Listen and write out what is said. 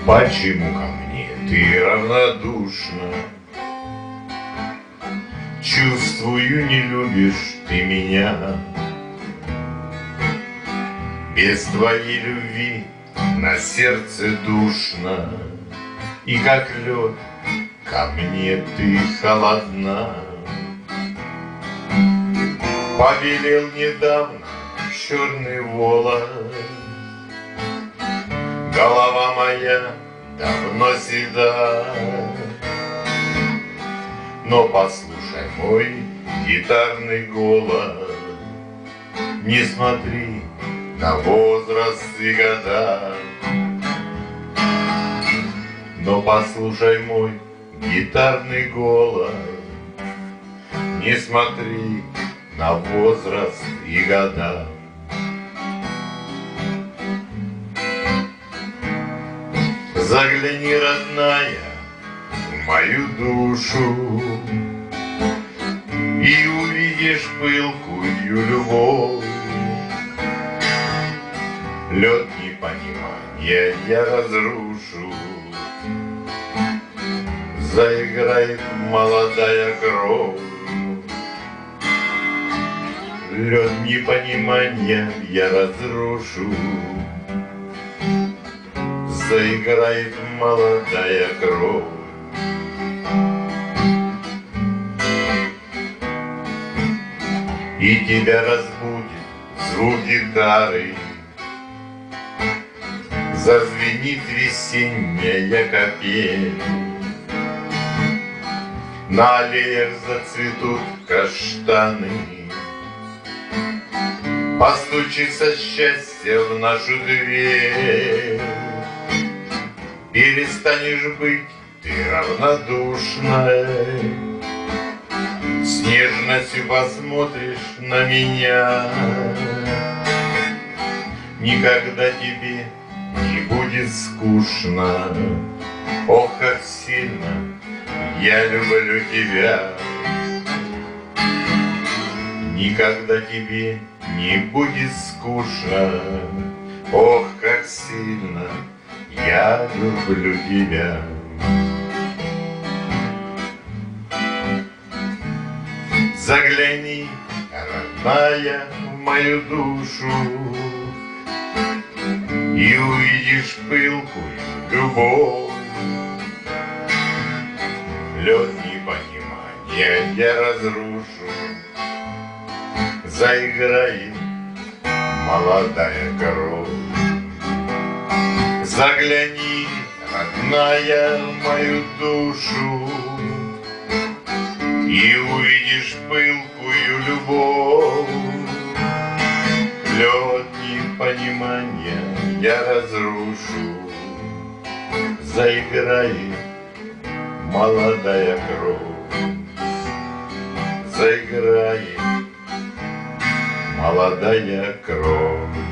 Почему ко мне ты равнодушна? Чувствую, не любишь ты меня. Без твоей любви на сердце душно, и как лед ко мне ты холодна. Побелел недавно черный волос, голова моя давно седа. Но послушай мой гитарный голос, не смотри на возраст и года. Но послушай мой гитарный голос, не смотри на возраст и года. Загляни, родная, в мою душу, и увидишь пылкую любовь. Лед непонимания я разрушу, заиграет молодая кровь. Лед непонимания я разрушу, заиграет молодая кровь. И тебя разбудит звук гитары, зазвенит весенняя капель. На аллеях зацветут каштаны, постучится счастье в нашу дверь. Перестанешь быть ты равнодушной, с нежностью посмотришь на меня. Никогда тебе не будет скучно, ох, как сильно я люблю тебя. Никогда тебе не будет скучно, ох, как сильно я люблю тебя. Загляни, родная, в мою душу, и увидишь пылкую любовь. Лед непонимания я разрушу, заиграет молодая кровь. Загляни, родная, в мою душу, и увидишь пылкую любовь. Лед непонимания я разрушу, заиграет молодая кровь. Заиграет молодая кровь.